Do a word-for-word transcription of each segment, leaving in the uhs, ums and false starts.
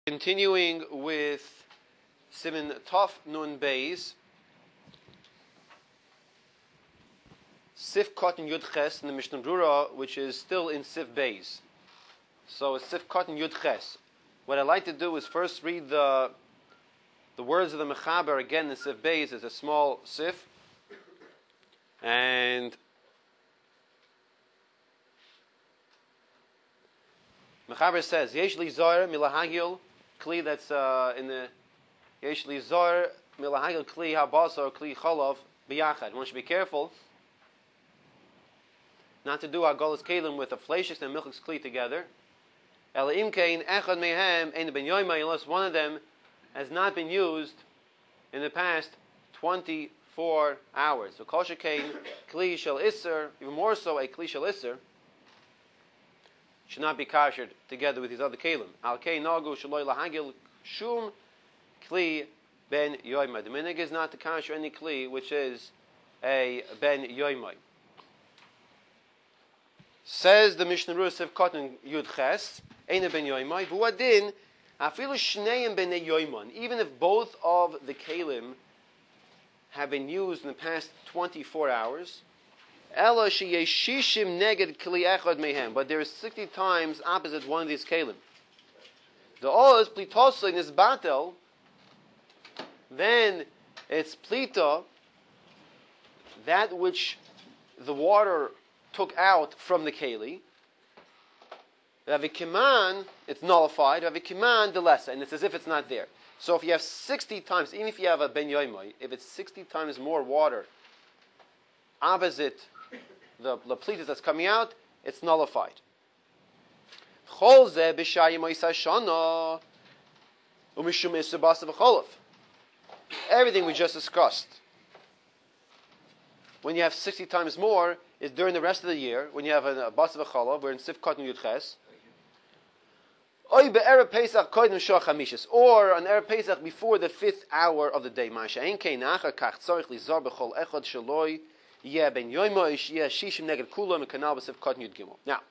Continuing with Siman Tov Nun Beis, Sif Cotton Yud Ches in the Mishnah Brura, which is still in Sif Beis. So it's Sif Cotton Yud Ches. What I'd like to do is first read the the words of the Mechaber again in Sif Beis. It's a small Sif, and Mechaber says, Yesh li zor milahagil kli, that's uh, in the Yesh li zor milahagil kli habasar kli cholov biyachad. One should be careful not to do agolas kelim with a fleshix and milchix kli together. Ela imkein echad mehem ein ben yoymai, unless one of them has not been used in the past twenty-four hours. So kol shekein kli shel iser, even more so a kli shel iser, should not be kashered together with these other kelim. Al kei nagu shaloi lahagil shum kli ben yoymai. The minig is not to kasher any kli which is a ben yoymai. Says the Mishnah Brura Sif Cotton Yud Ches, Ein ben yoymai, v'uadin afilu shneim ben yoyman. Even if both of the kelim have been used in the past twenty-four hours, Ela sheyeshishim neged kli echad mehem, but there is sixty times opposite one of these kelim. The oz plitosa is batel, then it's plita, that which the water took out from the keli. Ravikiman, it's nullified. Ravikiman, the lesser, and it's as if it's not there. So if you have sixty times, even if you have a ben yoymai, if it's sixty times more water opposite the, the pleatus that's coming out, it's nullified. Everything we just discussed, when you have sixty times more, is during the rest of the year, when you have a, a bas of a cholav, we're in Sif Cotton Yud Ches, or on Erev Pesach before the fifth hour of the day. Now,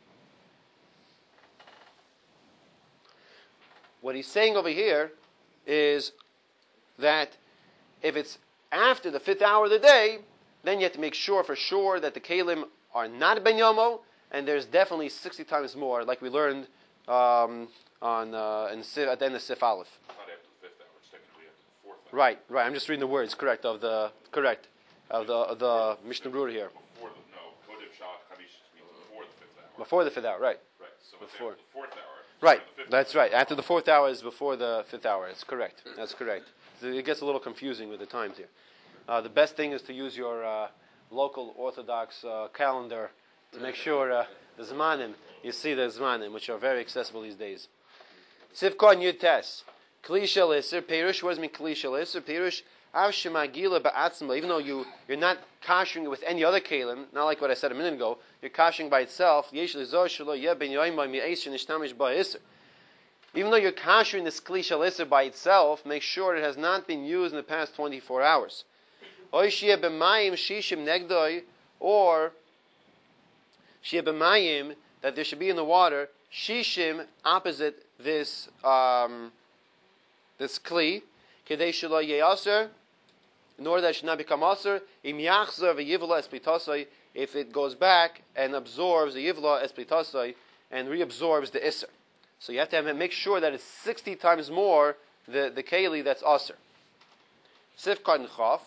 what he's saying over here is that if it's after the fifth hour of the day, then you have to make sure for sure that the kelim are not ben yomo, and there's definitely sixty times more, like we learned um, on uh, in Sif, at the end of Sif Aleph. Not after the fifth hour; it's technically after the fourth hour. Right, right. I'm just reading the words, correct, of the correct of the of the Mishnah Brura here. Before the no, Kodev Shah Chavish means before the fifth hour. Before the fifth hour, right? Right. So Before it's after the fourth hour. Right, The fifth that's hour. right. After the fourth hour is before the fifth hour. It's correct. That's correct. So it gets a little confusing with the times here. Uh, the best thing is to use your uh, local Orthodox uh, calendar to make sure uh, the Zmanim, you see the Zmanim, which are very accessible these days. Sifkon Yud Tes. Kli shel iser, Perush, what does it mean Kli shel iser? Perush, av shemagila ba'atzma, even though you, you're not kashering it with any other kelim, not like what I said a minute ago, you're kashering by itself, yesh lizor shelo yeh ben yoymai mi'esh nishtamish ba'iser. Even though you're kashering this Kli shel iser by itself, make sure it has not been used in the past twenty-four hours. Or shia b'mayim shishim negdoi, or shia b'mayim, that there should be in the water shishim opposite this um, this kli, kedei shelo yeyaser, in order that it should not become aser. Im yachzer v'yivla esplitasoi, if it goes back and absorbs the yivla esplitasoi and reabsorbs the iser. So you have to have, make sure that it's sixty times more the the keli that's aser. Sif Cotton Chaf.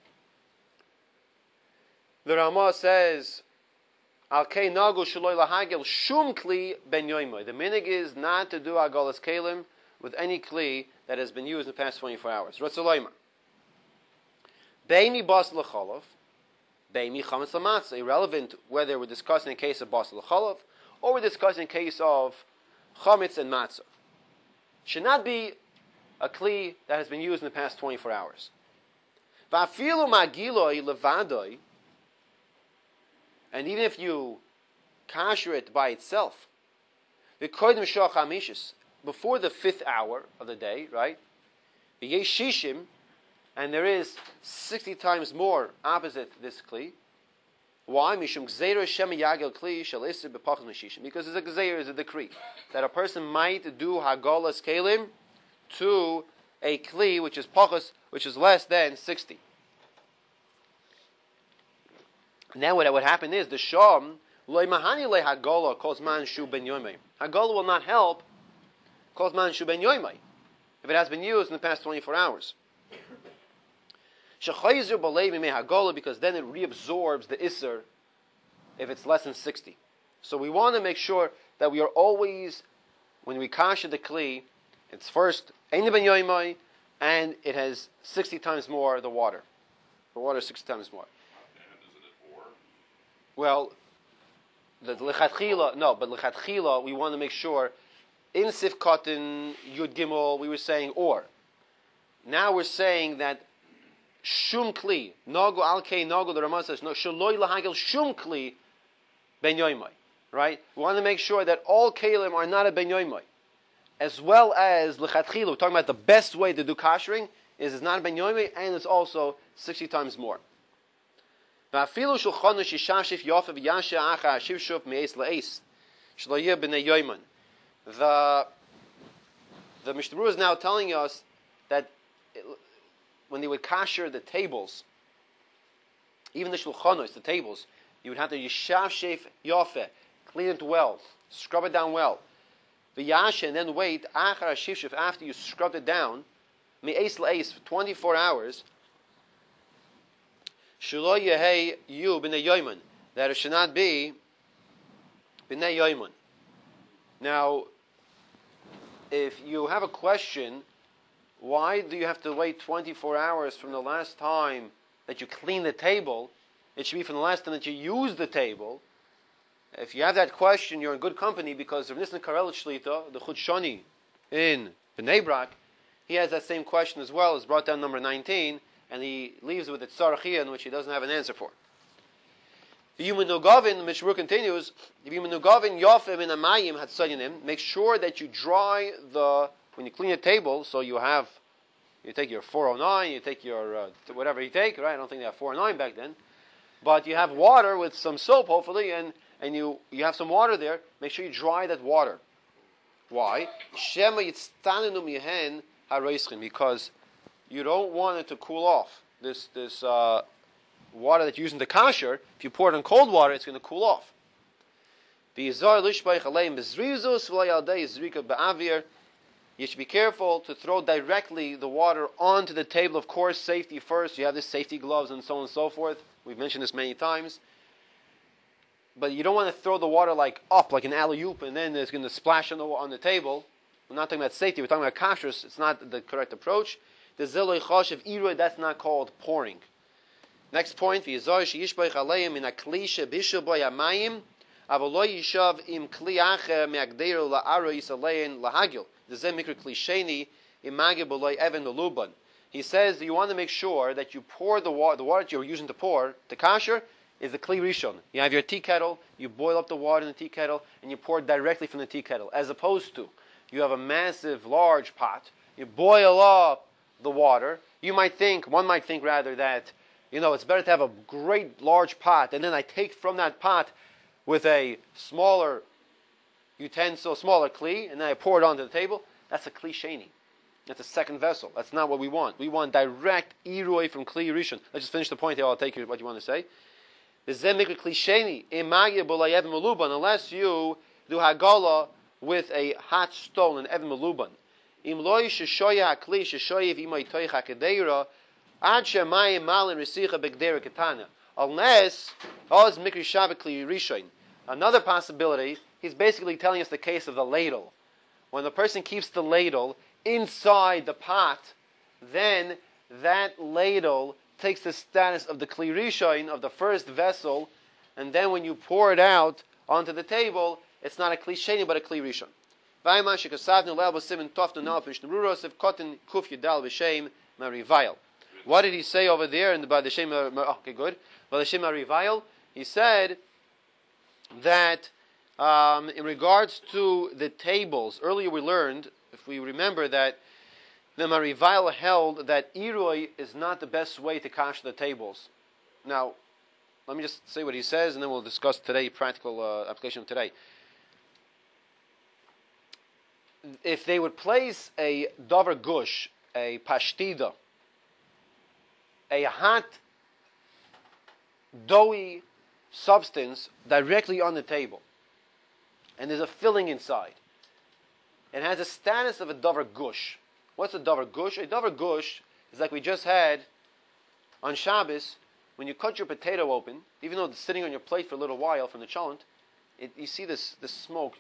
The Ramah says, Al kei nagu shaloi lahagil shum kli ben yoymai. The minig is not to do agolas kelim with any kli that has been used in the past twenty-four hours. Ratzaloyma. Beimi bas l'cholov, beimi chametz l'matzah. Irrelevant whether we're discussing a case of bas l'cholov or we're discussing a case of chametz and matzah. Should not be a kli that has been used in the past twenty-four hours. Va'afilu magiloi levadoi. And even if you kasher it by itself, before the fifth hour of the day, right? And there is sixty times more opposite this kli. Why? Mishum gzeira shem yagel kli shel iser bepachas meshishim. Because it's a gzeira, is a decree that a person might do hagolas kelim to a kli which is pachas, which is less than sixty. Now what would happen is the sham loy mahani le hagola kos man shu ben yomei. Hagola will not help kos man shu ben yomei if it has been used in the past twenty-four hours. Shechayzer b'leiv mimei hagola, because then it reabsorbs the iser if it's less than sixty. So we want to make sure that we are always, when we kasha the kli, it's first ein ben yomei, and it has sixty times more the water. The water is sixty times more. Well, the lechatchila, no, but lechatchila, we want to make sure, in Sif Cotton, Yud Gimel, we were saying or. Now we're saying that shum kli, nogu alkei nogu, the Ramah says, no, shaloi lahagel shum kli ben yoimai, right? We want to make sure that all kelim are not a ben yoimai. As well as lechatchila, we're talking about the best way to do kashering, is it's not a ben yoimai, and it's also sixty times more. The the Mishnah Berurah is now telling us that it, when they would kasher the tables, even the shulchanos, the tables, you would have to yishashef yofe, clean it well, scrub it down well, v'yashe, and then wait achar shifshef, after you scrubbed it down, me'es la'es for twenty-four hours. Shelo yehei yu b'nei yoyman, that it should not be b'nei yoyman. Now, if you have a question, why do you have to wait twenty-four hours from the last time that you clean the table? It should be from the last time that you use the table. If you have that question, you're in good company, because Rav Nissen Karelitz Shlita, the Chut Shani in Bnei Brak, he has that same question as well. It's brought down number nineteen. And he leaves with a tzarachian, which he doesn't have an answer for. The human nugavin, the Mishnah Berurah continues, if you nugavin yofim in amayim hatzayinim, make sure that you dry the, when you clean a table, so you have, you take your four oh nine, you take your, uh, whatever you take, right? I don't think they have four oh nine back then. But you have water with some soap, hopefully, and, and you, you have some water there. Make sure you dry that water. Why? Shema yitztanenu mihen hareischim, because you don't want it to cool off. This this uh, water that you're using the kasher, if you pour it in cold water, it's going to cool off. You should be careful to throw directly the water onto the table. Of course, safety first. You have the safety gloves and so on and so forth. We've mentioned this many times. But you don't want to throw the water like up, like an alley-oop, and then it's going to splash on the, on the table. We're not talking about safety. We're talking about kashrus. It's not the correct approach. The ziloi choshev iroi, that's not called pouring. Next point, v'yizor sheyishboich aleim in a kli shebishu boy hamayim, avolo yishav im kli acher me'agderu la'aro yisalein lahagil. Zeh mikra kli sheni imagir boloi even meluban. He says you want to make sure that you pour the water, the water that you're using to pour, the kasher, is the kli rishon. You have your tea kettle, you boil up the water in the tea kettle, and you pour it directly from the tea kettle. As opposed to, you have a massive, large pot, you boil up the water. You might think, one might think rather that, you know, it's better to have a great large pot, and then I take from that pot with a smaller utensil, smaller kli, and then I pour it onto the table. That's a kli sheni. That's a second vessel. That's not what we want. We want direct iroi from kli rishon. Let's just finish the point here. I'll take you what you want to say. Unless you do hagala with a hot stone, an even meluban. Unless another possibility, he's basically telling us the case of the ladle. When the person keeps the ladle inside the pot, then that ladle takes the status of the kli rishon, of the first vessel, and then when you pour it out onto the table, it's not a kli sheni but a kli rishon. What did he say over there in the by the Shem? Okay, good. By the Shem Arivayel, he said that um, in regards to the tables, earlier we learned, if we remember, that the Marivayel held that iroi is not the best way to kash the tables. Now, let me just say what he says, and then we'll discuss today, practical uh, application of today. If they would place a davar gush, a pashtida, a hot, doughy substance directly on the table, and there's a filling inside, it has the status of a davar gush. What's a davar gush? A davar gush is like we just had on Shabbos. When you cut your potato open, even though it's sitting on your plate for a little while from the cholent, it, you see this, this smoke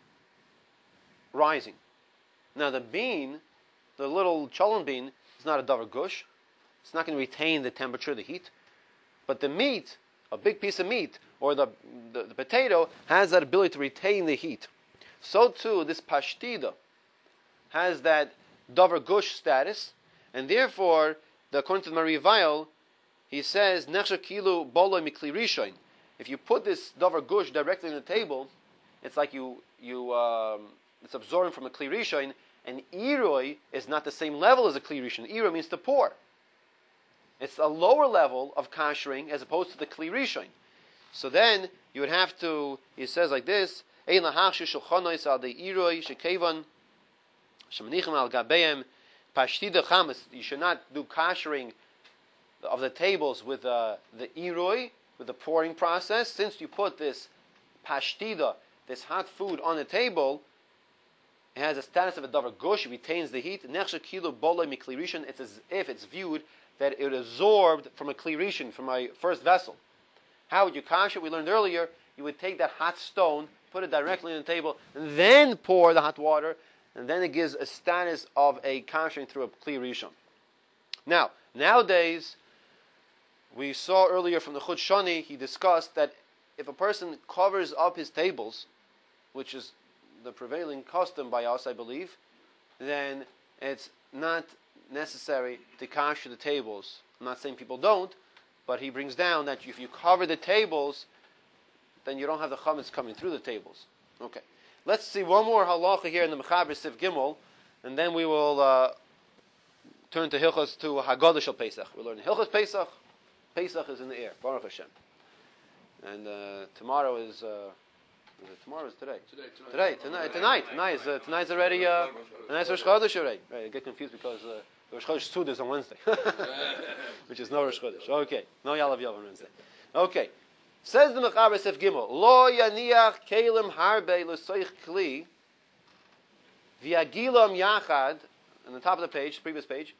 rising. Now the bean, the little cholent bean, is not a davar gush. It's not going to retain the temperature, the heat. But the meat, a big piece of meat, or the, the, the potato, has that ability to retain the heat. So too, this pashtida has that davar gush status, and therefore, the, according to the Maria Weil, he says, Nechsha kilu bolo mikli rishon. If you put this davar gush directly on the table, it's like you, you um, it's absorbing from a kli rishon, and iroi is not the same level as a kli rishon. Iroi means to pour. It's a lower level of kashering as opposed to the kli rishon. So then, you would have to, he says like this, Ein lahachshu shulchanois al de iroi shekevan shemanichim al gabeim pashtida chamas. You should not do kashering of the tables with uh, the iroi, with the pouring process. Since you put this pashtida, this hot food on the table, it has a status of a davar gush, it retains the heat. Nechsha kilo bolei mikli rishon. It's as if it's viewed that it absorbed from a kli rishon, from a first vessel. How would you kash it? We learned earlier, you would take that hot stone, put it directly on the table, and then pour the hot water, and then it gives a status of a kashering through a kli rishon. Now, nowadays, we saw earlier from the Chut Shani, he discussed that if a person covers up his tables, which is the prevailing custom by us, I believe, then it's not necessary to kasher the tables. I'm not saying people don't, but he brings down that if you cover the tables, then you don't have the chametz coming through the tables. Okay. Let's see one more halacha here in the Mechaber Sif Gimel, and then we will uh, turn to Hilchos to Haggadah Shel Pesach. We'll learn Hilchos Pesach. Pesach is in the air, Baruch Hashem. And uh, tomorrow is, uh, is it, tomorrow is today. Today, tonight. Today, tonight, tonight, tonight is, uh, tonight's already, uh, tonight's Rosh Chodesh already. Right, I get confused because uh, Rosh Chodesh Sud is on Wednesday, which is no Rosh Chodesh. Okay, no Yalav Yov on Wednesday. Okay, says the Mechaber Sef Gimel, Lo yaniach kelim harbe l'soich kli v'yagilam yachad, on the top of the page, previous page,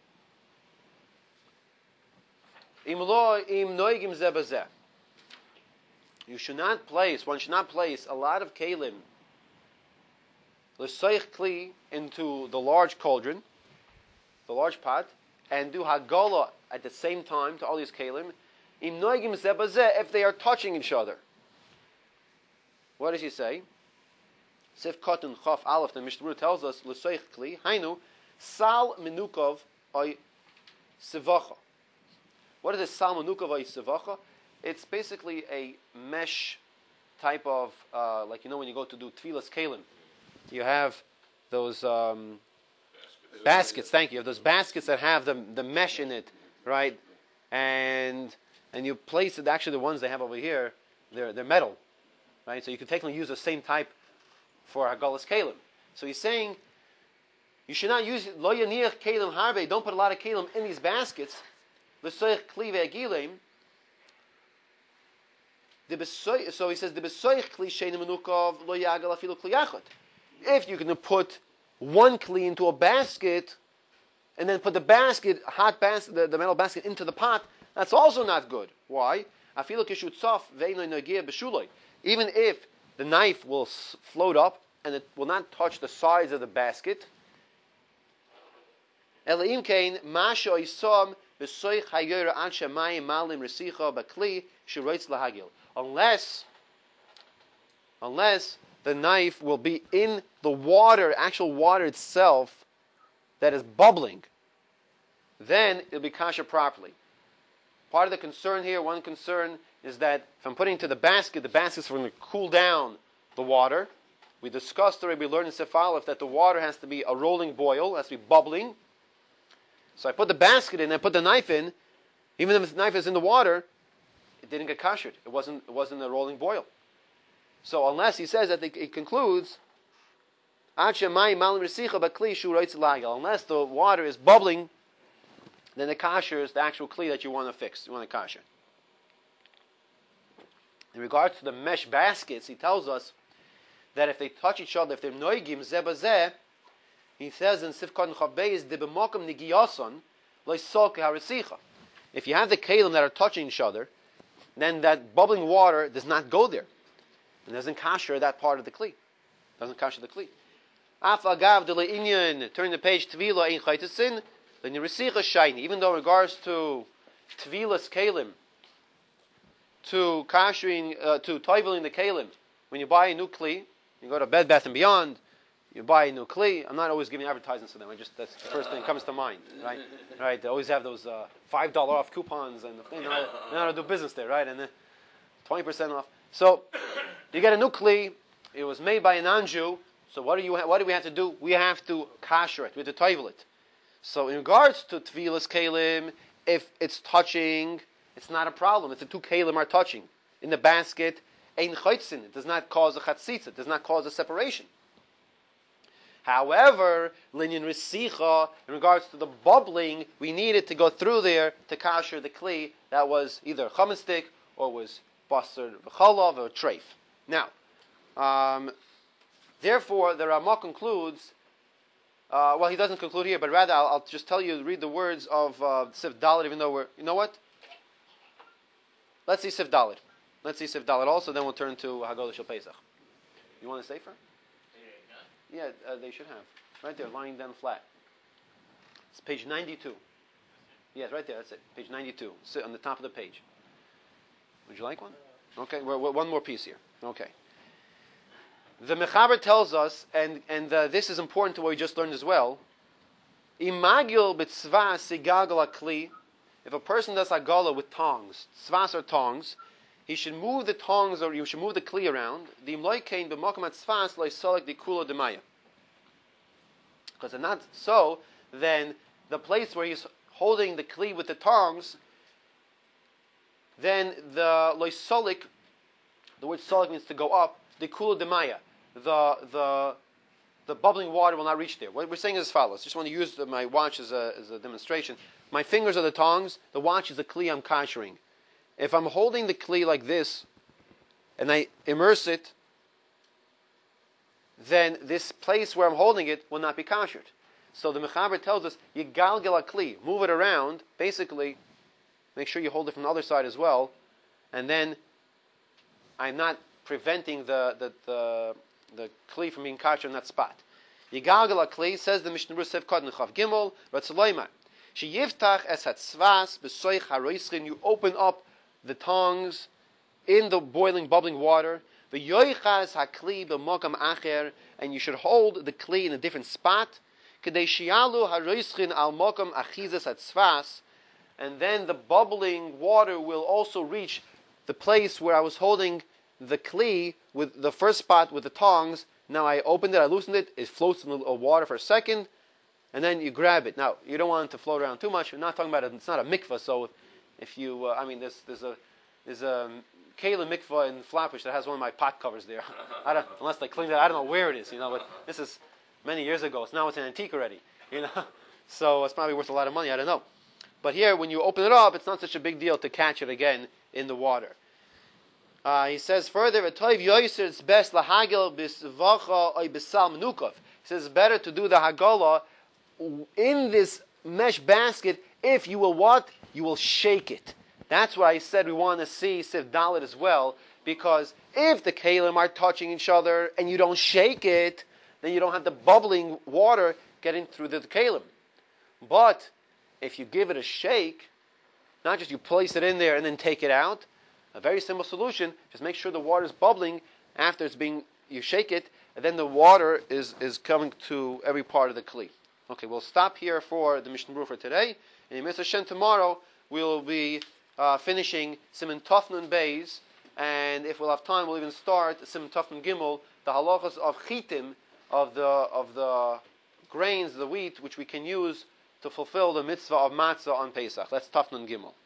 Im lo im noigim zeh bazeh. You should not place, one should not place a lot of kelim, l'soich kli, into the large cauldron, the large pot, and do hagala at the same time to all these kelim, im noigim zeh bazeh, if they are touching each other. What does he say? Sif Katan Chaf Aleph, the Mishnah tells us, l'soich kli, hainu, sal menukov oy sivacha. What is a sal menukov oy sivacha? It's basically a mesh type of, uh, like you know when you go to do tfilas kelim, you have those um, baskets. baskets. Thank you. Those baskets that have the the mesh in it, right? And and you place it. Actually, the ones they have over here, they're they're metal, right? So you can technically use the same type for hagalas kelim. So he's saying you should not use lo yaniach kelim harbe. Don't put a lot of kelim in these baskets. L'soich kli ve'agilim. So he says, if you can put one kli into a basket, and then put the basket, hot basket, the, the metal basket into the pot, that's also not good. Why? Even if the knife will float up, and it will not touch the sides of the basket, Unless, unless the knife will be in the water, actual water itself, that is bubbling, then it'll be kasher properly. Part of the concern here, one concern, is that if I'm putting into the basket, the basket's going to cool down the water. We discussed already, we learned in Sif Aleph that the water has to be a rolling boil, has to be bubbling. So I put the basket in, I put the knife in, even if the knife is in the water, it didn't get kashered. It wasn't, it wasn't a rolling boil. So unless he says that it, it concludes, unless the water is bubbling, then the kasher is the actual kli that you want to fix. You want to kasher. In regards to the mesh baskets, he tells us that if they touch each other, if they're noigim zebazeh, he says in Sifkon Chabeis, de b'mokum nigiyason loisok harisicha. If you have the kalim that are touching each other, then that bubbling water does not go there. It doesn't kasher that part of the kli. Doesn't kasher the kli. Af agav de le'inyan, turn the page, tvila ein chaytesin, l'nirisicha shayni. Even though in regards to tvilas kalim, to kashering, uh, to toiveling the kalim, when you buy a new kli, you go to Bed Bath and Beyond, you buy a new kli. I'm not always giving advertisements to them. I just, that's the first thing that comes to mind, right? Right? They always have those uh, five dollar off coupons, and they know, how to, they know how to do business there, right? And then twenty percent off. So you get a new kli. It was made by a non-Jew. So what do you? Ha- what do we have to do? We have to kasher it. We have to toivel it. So in regards to tvilas kalim, if it's touching, it's not a problem. If the two kalim are touching in the basket, ein chaytzin, it does not cause a chatzitza. It does not cause a separation. However, linyan risicha, in regards to the bubbling, we needed to go through there to kasher the kli that was either chametz stick or was basar v'chalav or treif. Now, um, therefore, the Ramah concludes. Uh, well, he doesn't conclude here, but rather I'll, I'll just tell you, read the words of uh, Sif Dalet, even though we're, you know what? Let's see Sif Dalet. Let's see Sif Dalet also, then we'll turn to Haggadah Shel Pesach. You want a sefer? Yeah, uh, they should have. Right there, lying down flat. It's page ninety-two. Yes, right there, that's it. Page ninety-two. Sit on the top of the page. Would you like one? Okay, well, well, one more piece here. Okay. The Mechaber tells us, and, and uh, this is important to what we just learned as well, Imagil b'tzva sigagal akli, if a person does agala with tongs, tzvas or tongs, he should move the tongs, or you should move the kli around. The imloikein b'makom atzvas loisolek dikulo demaya. Because if not so, then the place where he's holding the kli with the tongs, then the loisolik, the word solik means to go up, dikulo demaya. The the the bubbling water will not reach there. What we're saying is as follows. I just want to use the, my watch as a as a demonstration. My fingers are the tongs. The watch is the kli I'm kashering. If I'm holding the kli like this, and I immerse it, then this place where I'm holding it will not be kashered. So the Mechaber tells us, Yigalgel kli, move it around, basically, make sure you hold it from the other side as well, and then I'm not preventing the the the, the kli from being kasher in that spot. Yigalgel kli, says the Mishnah Berurah Sef Kod Nechav Gimel, Ratzaloyma, She yiftach es hatzvas b'soich haroischin, you open up the tongs in the boiling, bubbling water. V'yoichas hakli b'mokam acher, and you should hold the kli in a different spot. K'dei shialu haroischin al mokam achizas hatzvas, and then the bubbling water will also reach the place where I was holding the kli with the first spot with the tongs. Now I opened it, I loosened it, it floats in the water for a second, and then you grab it. Now, you don't want it to float around too much. We're not talking about it, it's not a mikvah, so if, if you, uh, I mean, there's, there's a there's a Kayla mikvah in Flatbush that has one of my pot covers there. I don't, unless they clean that, I don't know where it is, you know, but this is many years ago, so now it's an antique already, you know, so it's probably worth a lot of money, I don't know. But here, when you open it up, it's not such a big deal to catch it again in the water. Uh, he says further, it's best lahagel bisvacha oy bisal menukov. He says it's better to do the hagala in this mesh basket if you will what? You will shake it. That's why I said we want to see Sif Dalet as well, because if the kalim are touching each other and you don't shake it, then you don't have the bubbling water getting through the kalim. But if you give it a shake, not just you place it in there and then take it out, a very simple solution, just make sure the water is bubbling after it's being, you shake it, and then the water is, is coming to every part of the kli. Okay, we'll stop here for the Mishnah Berurah for today. And in Mitzvah Shem tomorrow, we'll be uh, finishing Siman Tov Nun Beis, and if we'll have time, we'll even start Siman Tov Nun Gimel, the halachas of chitim, of the of the grains, the wheat, which we can use to fulfill the mitzvah of matzah on Pesach. That's Tov Nun Gimel.